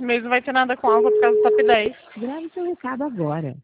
esse mês não vai ter nada com álcool por causa do top 10. Grave seu recado agora.